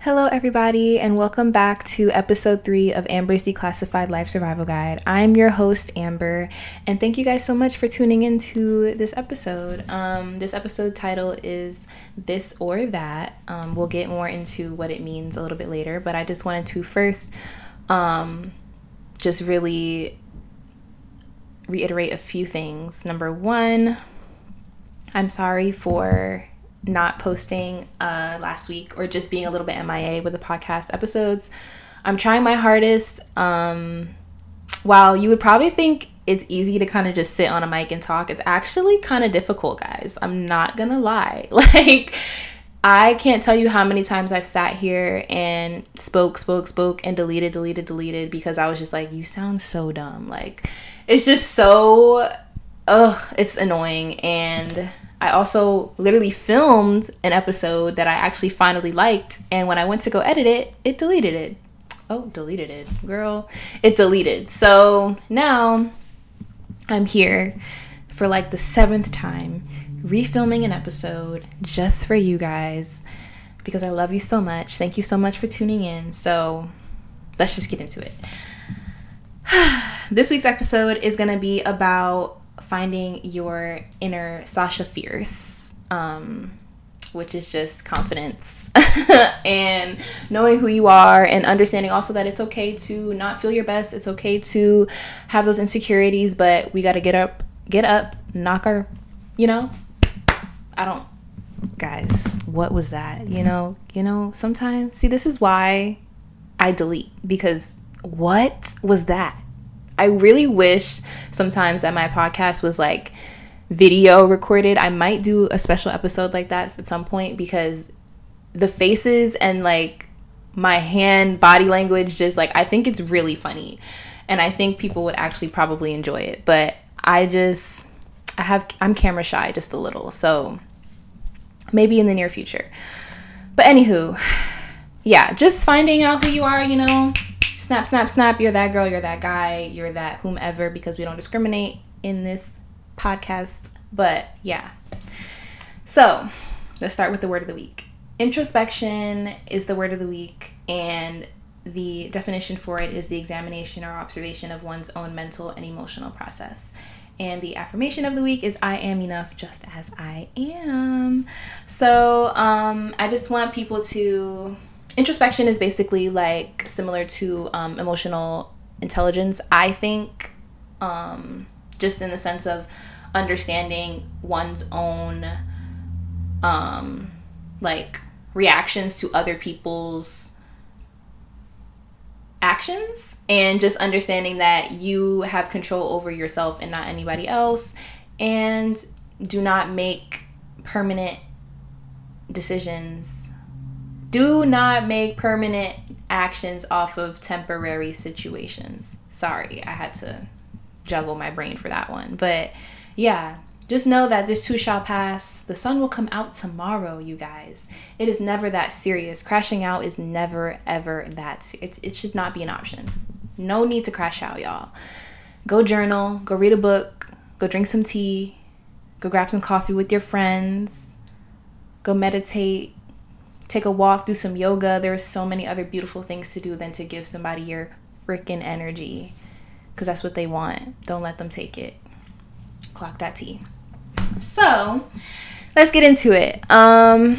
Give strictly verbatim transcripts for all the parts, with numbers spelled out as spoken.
Hello, everybody, and welcome back to episode three of Amber's Declassified Life Survival Guide. I'm your host, Amber, and thank you guys so much for tuning into this episode. Um, this episode title is This or That. Um, we'll get more into what it means a little bit later, but I just wanted to first um, just really reiterate a few things. Number one, I'm sorry for not posting uh last week or just being a little bit M I A with the podcast episodes. I'm trying my hardest. Um while you would probably think it's easy to kind of just sit on a mic and talk, it's actually kind of difficult, guys. I'm not gonna lie. Like, I can't tell you how many times I've sat here and spoke spoke spoke and deleted deleted deleted because I was just like, you sound so dumb. Like, it's just so ugh it's annoying. And I also literally filmed an episode that I actually finally liked, and when I went to go edit it, it deleted it. Oh, deleted it. Girl, it deleted. So now I'm here for like the seventh time, refilming an episode just for you guys because I love you so much. Thank you so much for tuning in. So let's just get into it. This week's episode is going to be about finding your inner Sasha Fierce, um, which is just confidence and knowing who you are and understanding also that it's okay to not feel your best. It's okay to have those insecurities, but we got to get up, get up, knock our, you know, I don't, guys, what was that? You know, you know, sometimes, see, this is why I delete, because what was that? I really wish sometimes that my podcast was like video recorded. I might do a special episode like that at some point because the faces and like my hand body language, just like, I think it's really funny and I think people would actually probably enjoy it. But I just, I have, I'm camera shy just a little. So maybe in the near future. But anywho, yeah, just finding out who you are, you know. Snap, snap, snap. You're that girl. You're that guy. You're that whomever, because we don't discriminate in this podcast. But yeah. So let's start with the word of the week. Introspection is the word of the week. And the definition for it is the examination or observation of one's own mental and emotional process. And the affirmation of the week is I am enough just as I am. So um, I just want people to... Introspection is basically like similar to um, emotional intelligence, I think, um, just in the sense of understanding one's own um, like reactions to other people's actions, and just understanding that you have control over yourself and not anybody else, and do not make permanent decisions. Do not make permanent actions off of temporary situations. Sorry, I had to juggle my brain for that one. But yeah, just know that this too shall pass. The sun will come out tomorrow, you guys. It is never that serious. Crashing out is never, ever that serious. It, it should not be an option. No need to crash out, y'all. Go journal. Go read a book. Go drink some tea. Go grab some coffee with your friends. Go meditate. Take a walk, do some yoga. There's so many other beautiful things to do than to give somebody your freaking energy, because that's what they want. Don't let them take it. Clock that tea. So let's get into it. Um,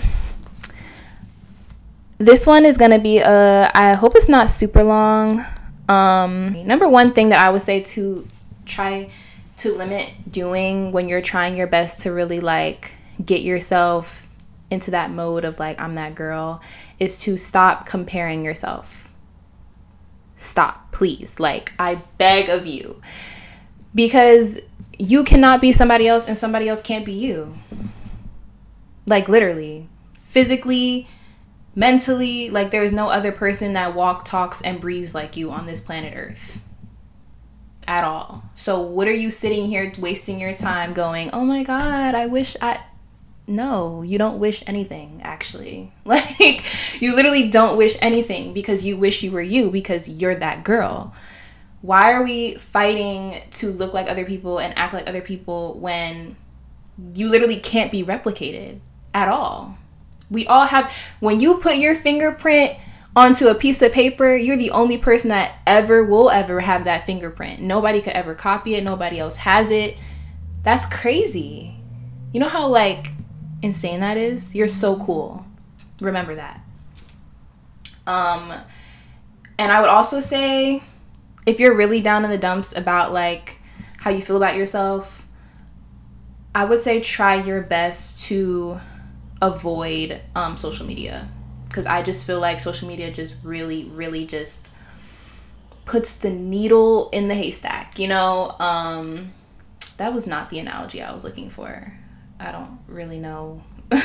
this one is going to be, uh, I hope it's not super long. Um, number one thing that I would say to try to limit doing when you're trying your best to really like get yourself into that mode of like, I'm that girl, is to stop comparing yourself. Stop, please. Like, I beg of you, because you cannot be somebody else and somebody else can't be you. Like, literally, physically, mentally, like, there is no other person that walks, talks, and breathes like you on this planet Earth at all. So what are you sitting here wasting your time going, oh my God, I wish I... No, you don't wish anything, actually. Like, you literally don't wish anything because you wish you were you, because you're that girl. Why are we fighting to look like other people and act like other people when you literally can't be replicated at all? We all have, when you put your fingerprint onto a piece of paper, you're the only person that ever will ever have that fingerprint. Nobody could ever copy it. Nobody else has it. That's crazy. You know how, like, insane that is? You're so cool. Remember that. Um, and I would also say, if you're really down in the dumps about, like, how you feel about yourself, I would say try your best to avoid um, social media, because I just feel like social media just really, really just puts the needle in the haystack, you know? Um, that was not the analogy I was looking for. I don't really know.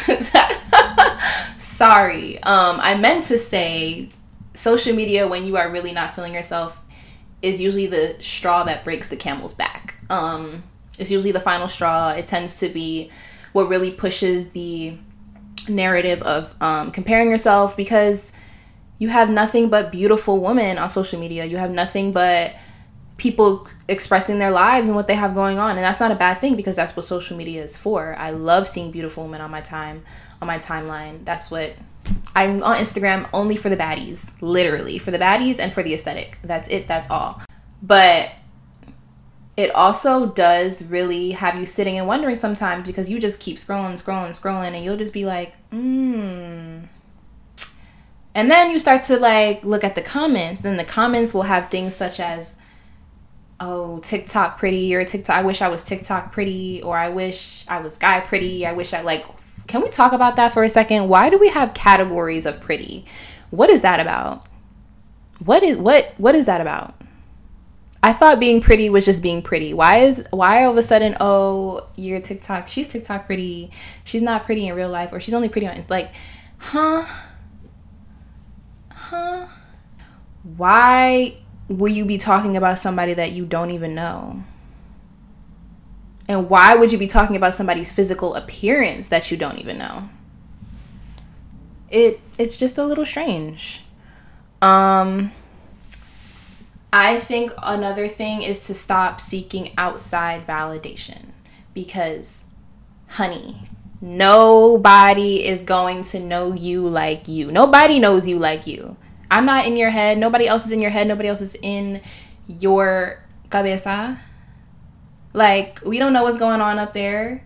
Sorry. Um, I meant to say social media, when you are really not feeling yourself, is usually the straw that breaks the camel's back. Um, it's usually the final straw. It tends to be what really pushes the narrative of um, comparing yourself, because you have nothing but beautiful women on social media. You have nothing but people expressing their lives and what they have going on, and that's not a bad thing, because that's what social media is for. I love seeing beautiful women on my time on my timeline. That's what I'm on Instagram, only for the baddies, literally for the baddies and for the aesthetic. That's it. That's all. But it also does really have you sitting and wondering sometimes, because you just keep scrolling, scrolling, scrolling, and you'll just be like, hmm. And then you start to, like, look at the comments. Then the comments will have things such as, oh, TikTok pretty, or TikTok, I wish I was TikTok pretty, or I wish I was guy pretty. I wish I, like, can we talk about that for a second? Why do we have categories of pretty? What is that about? What is, what, what is that about? I thought being pretty was just being pretty. Why is why all of a sudden, oh, you're TikTok, she's TikTok pretty, she's not pretty in real life, or she's only pretty on, it's like, huh? Huh? Why will you be talking about somebody that you don't even know? And why would you be talking about somebody's physical appearance that you don't even know? It it's just a little strange. Um I think another thing is to stop seeking outside validation, because, honey, nobody is going to know you like you. Nobody knows you like you. I'm not in your head. Nobody else is in your head. Nobody else is in your cabeza. Like, we don't know what's going on up there.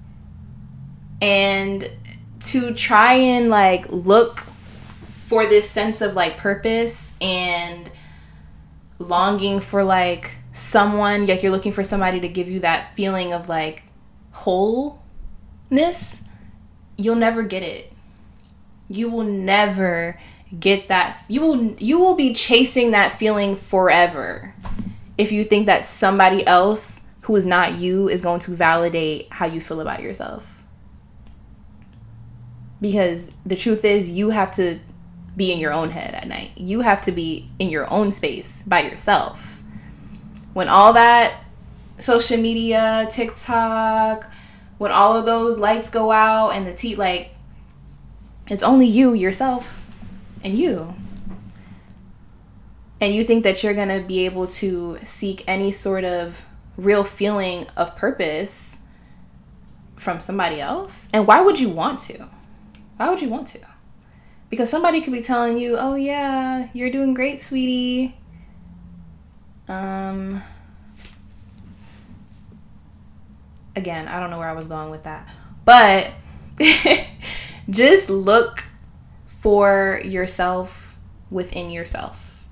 And to try and, like, look for this sense of, like, purpose and longing for, like, someone, like you're looking for somebody to give you that feeling of, like, wholeness, you'll never get it. You will never get that. You will you will be chasing that feeling forever if you think that somebody else who is not you is going to validate how you feel about yourself. Because the truth is, you have to be in your own head at night. You have to be in your own space by yourself. When all that social media, TikTok, when all of those lights go out and the tea, like, it's only you, yourself, and you. And you think that you're going to be able to seek any sort of real feeling of purpose from somebody else? And why would you want to? Why would you want to? Because somebody could be telling you, oh yeah, you're doing great, sweetie. Um, again, I don't know where I was going with that. But just look for yourself within yourself.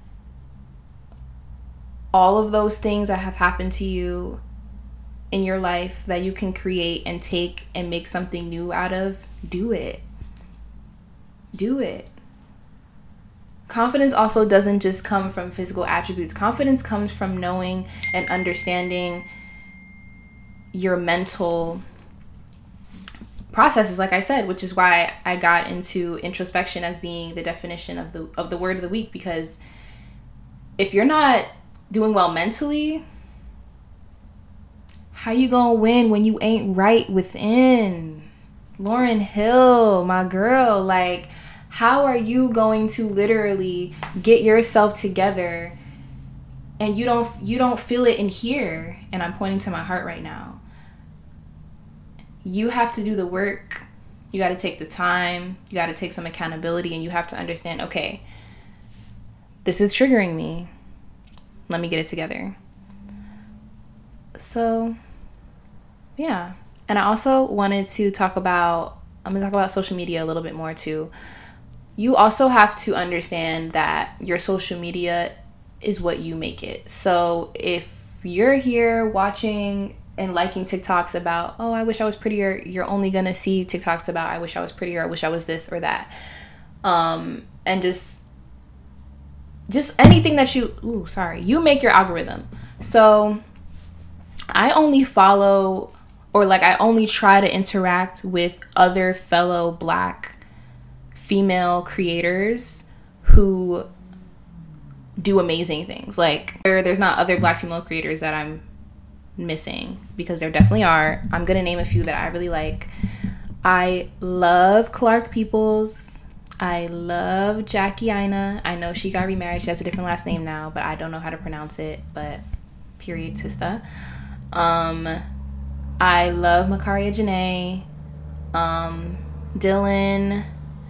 All of those things that have happened to you in your life that you can create and take and make something new out of, do it. Do it. Confidence also doesn't just come from physical attributes. Confidence comes from knowing and understanding your mental processes, like I said, which is why I got into introspection as being the definition of the of the word of the week. Because if you're not doing well mentally, how you gonna win when you ain't right within? Lauryn Hill, my girl, like, how are you going to literally get yourself together and you don't you don't feel it in here? And I'm pointing to my heart right now. You have to do the work You got to take the time. You got to take some accountability, and you have to understand, okay, this is triggering me. Let me get it together. So, yeah. And I also wanted to talk about, I'm going to talk about social media a little bit more too. You also have to understand that your social media is what you make it. So if you're here watching and liking TikToks about, oh, I wish I was prettier, you're only going to see TikToks about, I wish I was prettier, I wish I was this or that. Um, and just, just anything that you, ooh, sorry, you make your algorithm. So I only follow, or like I only try to interact with other fellow Black female creators who do amazing things. Like there, there's not other Black female creators that I'm missing, because there definitely are. I'm gonna name a few that I really like. I love Clark Peoples. I love Jackie Aina. I know she got remarried. She has a different last name now, but I don't know how to pronounce it. But period, sista. Um, I love Makaria Janae. Um, Dylan.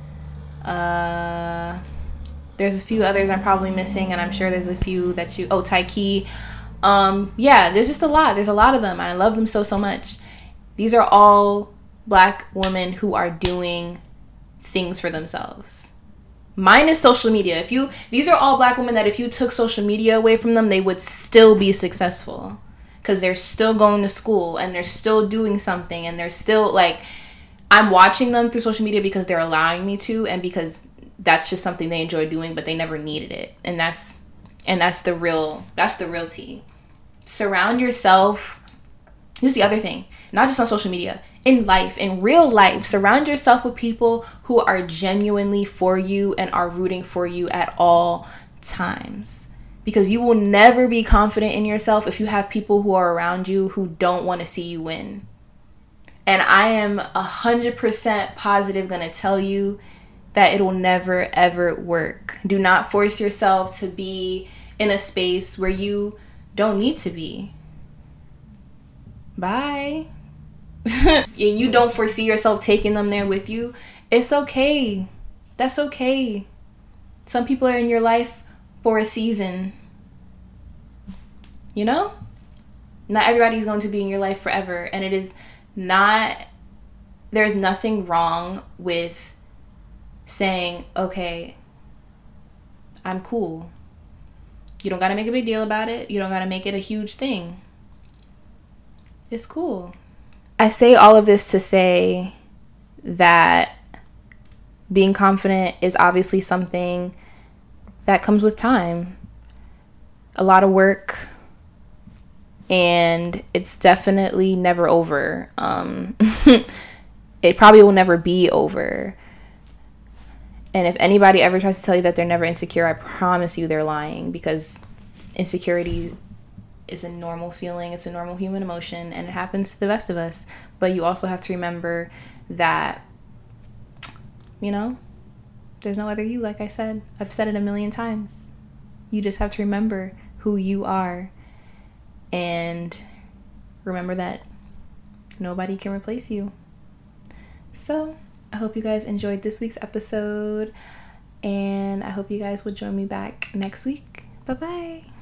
Uh, there's a few others I'm probably missing, and I'm sure there's a few that you. Oh, Taiki. Um, yeah, there's just a lot. There's a lot of them. And I love them so, so much. These are all Black women who are doing things for themselves. Minus social media. If you, these are all Black women that if you took social media away from them, they would still be successful. Because they're still going to school and they're still doing something, and they're still like, I'm watching them through social media because they're allowing me to, and because that's just something they enjoy doing, but they never needed it. And that's, and that's the real, that's the real tea. Surround yourself. This is the other thing, not just on social media, in life, in real life, surround yourself with people who are genuinely for you and are rooting for you at all times. Because you will never be confident in yourself if you have people who are around you who don't want to see you win. And I am one hundred percent positive going to tell you that it will never, ever work. Do not force yourself to be in a space where you don't need to be. Bye. And you don't foresee yourself taking them there with you. It's okay. That's okay. Some people are in your life for a season. You know? Not everybody's going to be in your life forever. And it is not, there's nothing wrong with saying, okay, I'm cool. You don't got to make a big deal about it. You don't got to make it a huge thing. It's cool. I say all of this to say that being confident is obviously something that comes with time. A lot of work. And it's definitely never over. Um, it probably will never be over. And if anybody ever tries to tell you that they're never insecure, I promise you they're lying, because insecurity is a normal feeling. It's a normal human emotion, and it happens to the best of us. But you also have to remember that, you know, there's no other you, like I said. I've said it a million times. You just have to remember who you are, and remember that nobody can replace you. So I hope you guys enjoyed this week's episode, and I hope you guys will join me back next week. Bye-bye.